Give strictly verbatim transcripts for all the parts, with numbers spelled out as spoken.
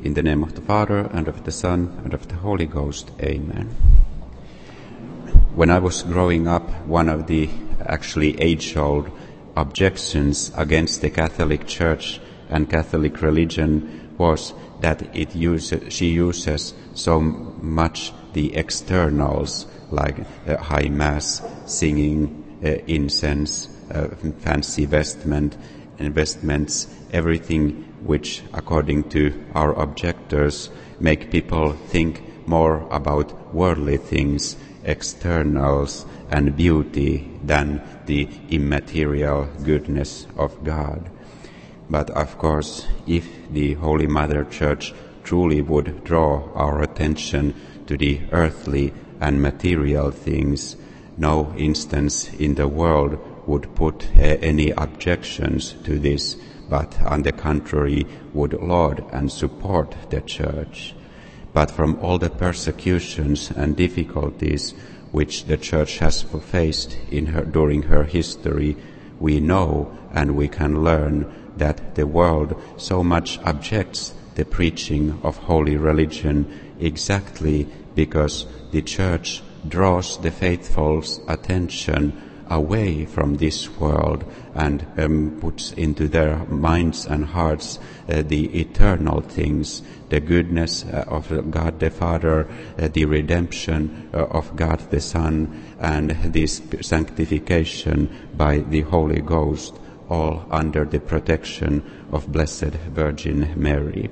In the name of the Father, and of the Son, and of the Holy Ghost. Amen. When I was growing up, one of the actually age-old objections against the Catholic Church and Catholic religion was that it uses, she uses so much the externals, like uh, high mass, singing, uh, incense, uh, fancy vestment, investments, everything which, according to our objectors, make people think more about worldly things, externals and beauty than the immaterial goodness of God. But of course, if the Holy Mother Church truly would draw our attention to the earthly and material things, no instance in the world would put uh, any objections to this, but on the contrary would laud and support the Church. But from all the persecutions and difficulties which the Church has faced in her, during her history, we know and we can learn that the world so much objects the preaching of holy religion exactly because the Church draws the faithful's attention away from this world and um, puts into their minds and hearts uh, the eternal things, the goodness uh, of God the Father, uh, the redemption uh, of God the Son, and this sanctification by the Holy Ghost, all under the protection of Blessed Virgin Mary.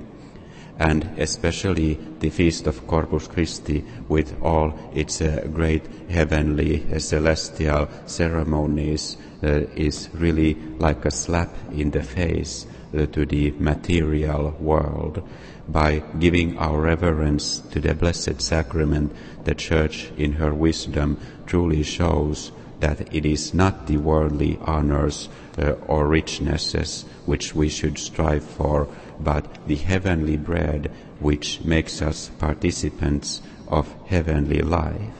And especially the Feast of Corpus Christi, with all its uh, great heavenly uh, celestial ceremonies, uh, is really like a slap in the face uh, to the material world. By giving our reverence to the Blessed Sacrament, the Church, in her wisdom, truly shows that it is not the worldly honors uh, or richnesses which we should strive for, but the heavenly bread which makes us participants of heavenly life.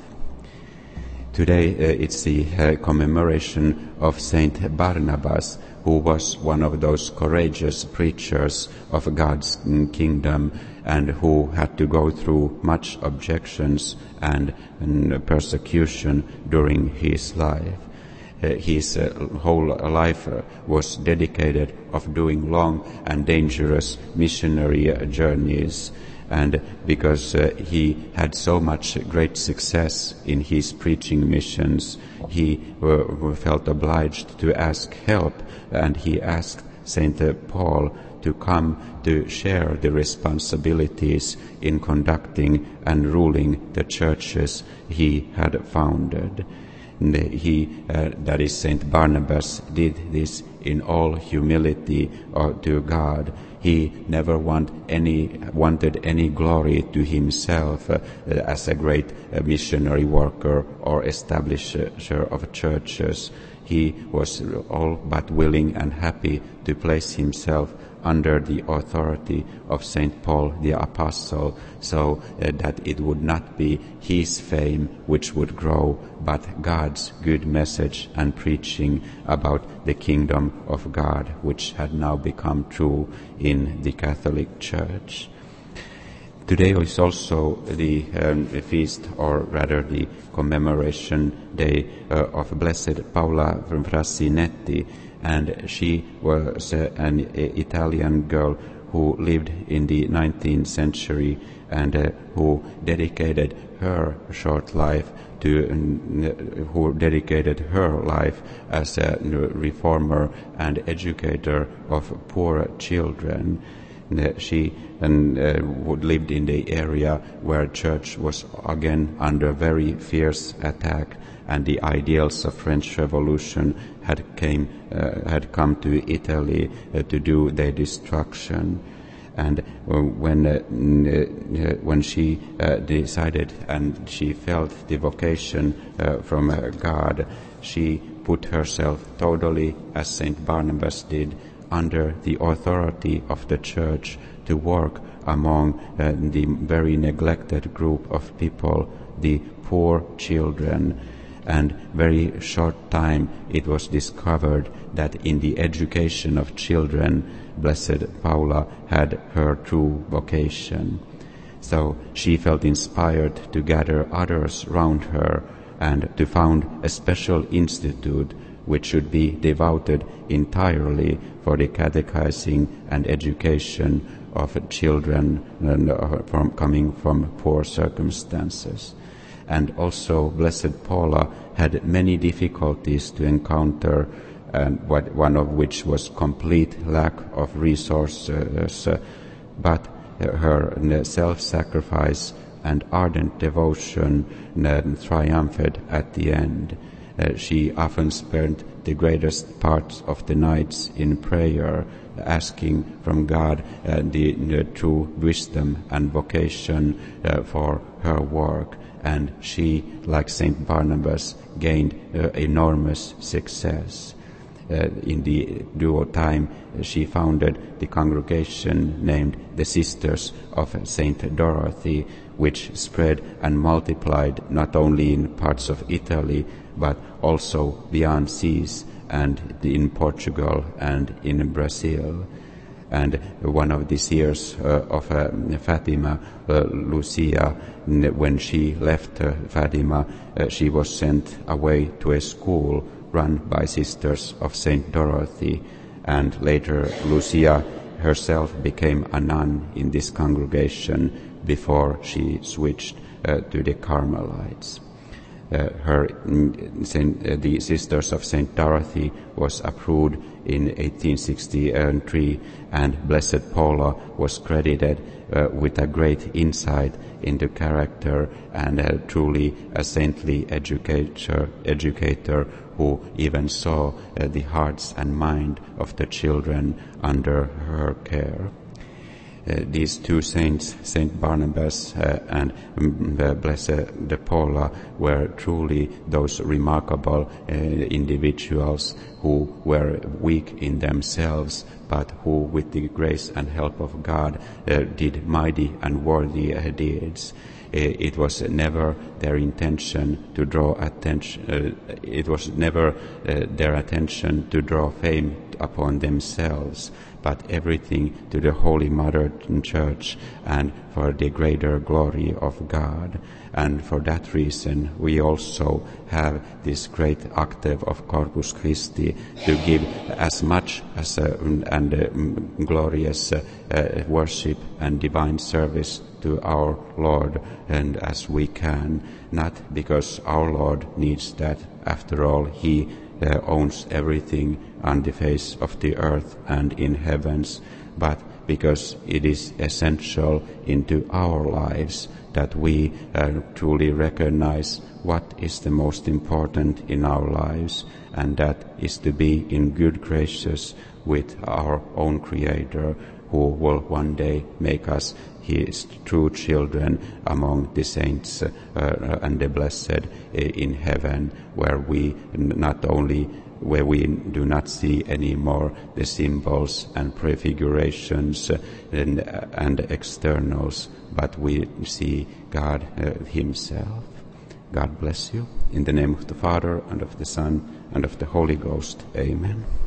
Today uh, it's the uh, commemoration of Saint Barnabas, who was one of those courageous preachers of God's kingdom and who had to go through much objections and, and persecution during his life. Uh, his uh, whole life uh, was dedicated of doing long and dangerous missionary uh, journeys, and because uh, he had so much great success in his preaching missions, he uh, felt obliged to ask help, and he asked Saint Paul to come to share the responsibilities in conducting and ruling the churches he had founded. He, uh, that is Saint Barnabas, did this in all humility uh, to God. He never want any, wanted any glory to himself uh, as a great uh, missionary worker or establisher of churches. He was all but willing and happy to place himself under the authority of Saint Paul the Apostle, so uh, that it would not be his fame which would grow, but God's good message and preaching about the kingdom of God, which had now become true in the Catholic Church. Today is also the um, feast, or rather the commemoration day uh, of Blessed Paola Frassinetti, and she was uh, an Italian girl who lived in the nineteenth century and uh, who dedicated her short life to, uh, who dedicated her life as a reformer and educator of poor children. Uh, she and, uh, lived in the area where church was again under very fierce attack, and the ideals of French Revolution had came uh, had come to Italy uh, to do their destruction. And uh, when uh, uh, when she uh, decided and she felt the vocation uh, from uh, God, she put herself totally, as Saint Barnabas did, under the authority of the Church to work among uh, the very neglected group of people, the poor children. and very short time it was discovered that in the education of children, Blessed Paula had her true vocation. So she felt inspired to gather others round her and to found a special institute which should be devoted entirely for the catechizing and education of children and, uh, from coming from poor circumstances. And also Blessed Paula had many difficulties to encounter, and what, one of which was complete lack of resources, uh, but her self-sacrifice and ardent devotion uh, triumphed at the end. Uh, she often spent the greatest part of the nights in prayer, asking from God uh, the, the true wisdom and vocation uh, for her work. And she, like Saint Barnabas, gained uh, enormous success. Uh, in the due time, uh, she founded the congregation named the Sisters of Saint Dorothy, which spread and multiplied not only in parts of Italy, but also beyond seas and in Portugal and in Brazil. And one of the seers uh, of uh, Fatima, uh, Lucia, when she left uh, Fatima, uh, she was sent away to a school run by Sisters of Saint Dorothy, and later Lucia herself became a nun in this congregation before she switched uh, to the Carmelites. Uh, her, Saint, uh, the Sisters of Saint Dorothy was approved in eighteen sixty-three, and Blessed Paula was credited uh, with a great insight into character and uh, truly a saintly educator, educator who even saw uh, the hearts and mind of the children under her care. Uh, these two saints, Saint Barnabas uh, and um, uh, Blessed Paula, were truly those remarkable uh, individuals who were weak in themselves, but who, with the grace and help of God, uh, did mighty and worthy uh, deeds. It was never their intention to draw attention. Uh, it was never uh, their attention to draw fame upon themselves, but everything to the Holy Mother Church and for the greater glory of God. And for that reason, we also have this great octave of Corpus Christi to give as much as uh, and uh, glorious uh, uh, worship and divine service to our Lord and as we can, not because our Lord needs that. After all, He uh, owns everything on the face of the earth and in heavens, but because it is essential into our lives that we uh, truly recognize what is the most important in our lives, and that is to be in good graces with our own Creator, who will one day make us His true children among the saints uh, uh, and the blessed uh, in heaven, where we not only where we do not see anymore the symbols and prefigurations uh, and, uh, and externals, but we see God uh, Himself. God bless you. In the name of the Father, and of the Son, and of the Holy Ghost. Amen.